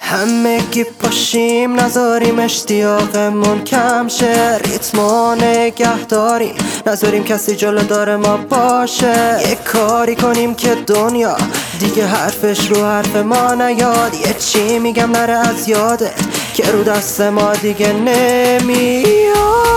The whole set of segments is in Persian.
همگی پاشیم نذاریم اشتیاقمون کم شه، ریتمو نگه داریم نذاریم کسی جلو داره ما باشه. یه کاری کنیم که دنیا دیگه حرفش رو حرف ما نیاد. یه چی میگم نره از یادت که رو دست ما دیگه نمیاد.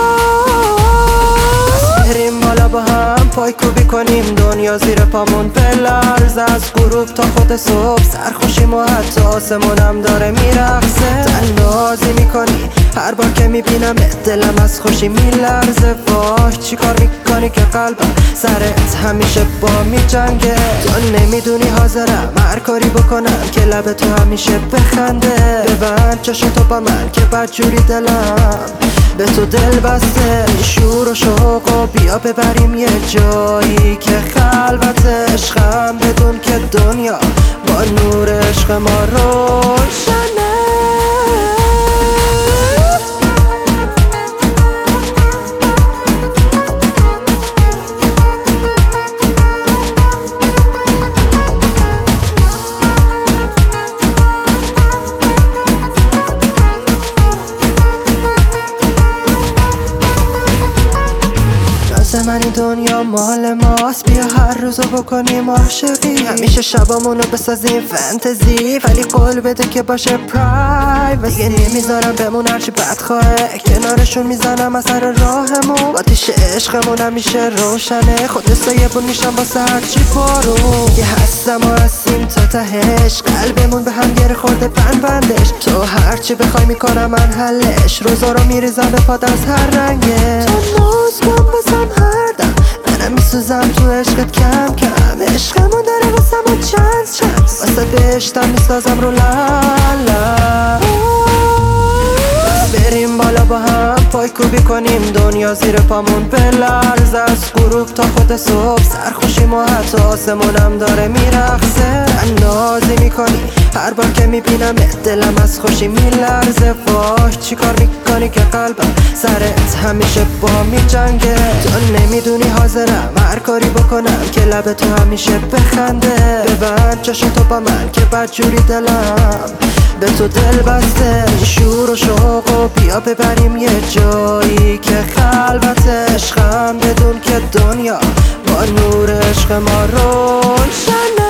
بریم بالا با هم پای کوبی کنیم دنیا زیر پامون بلرزه. از غروب تا خود صبح سرخوشیم و حتی آسمونم داره میرقصه. تنازی میکنی هر بار که میبینم دلم از خوشی میلرزه. وای چی کار میکنی که قلبم سرت همیشه با میجنگه. تو نمیدونی حاضرم هر کاری بکنم که لب تو همیشه بخنده. ببند چشم تو با من که بدجوری دلم به تو دل بسته. شور و شوق و بیا ببریم یه جایی که خلوت عشقم بدون که دنیا با نور عشق ما روشنه. من این دنیا مال ماست، بیا هر روزو بکنیم عاشقی. همیشه شبامونو بسازیم فانتزی، ولی قول بده که باشه پرایوسی. دیگه نمیذارم بمون هرچی بدخواهه، کنارشون میزنم از سر راهمون. آتیش عشقمون همیشه روشنه، خود سایبون میشم واسه هرچی بارون. یه هستم و هستیم تا تهش، قلبمون به هم گره خورده بندش. تو هرچی بخوای میکنم من حلش، روزا رو میریزم به پاد از هر رنگه. تو ناز کن بسم منم میسوزم تو عشقت کم کم. عشقمون داره واسمون چند واسه بهشتم میسازم رو لالا. بریم بالا با هم پای کوبی کنیم دنیا زیر پامون بلرزه. از غروب تا خود صبح سرخوشیم و حتی آسمونم داره میرقصه. نازی میکنی هر بار که میبینم دلم از خوشی میلرزه. وای چی کار میکنی که قلبم سرت همیشه با میجنگه. تو نمیدونی حاضرم هر کاری بکنم که لب تو همیشه بخنده. ببند چشم تو با من که بدجوری دلم به تو دل بسته. شور و شوق و بیا ببریم یه جایی که خلوت عشقم بدون که دنیا با نور عشق ما روشنه.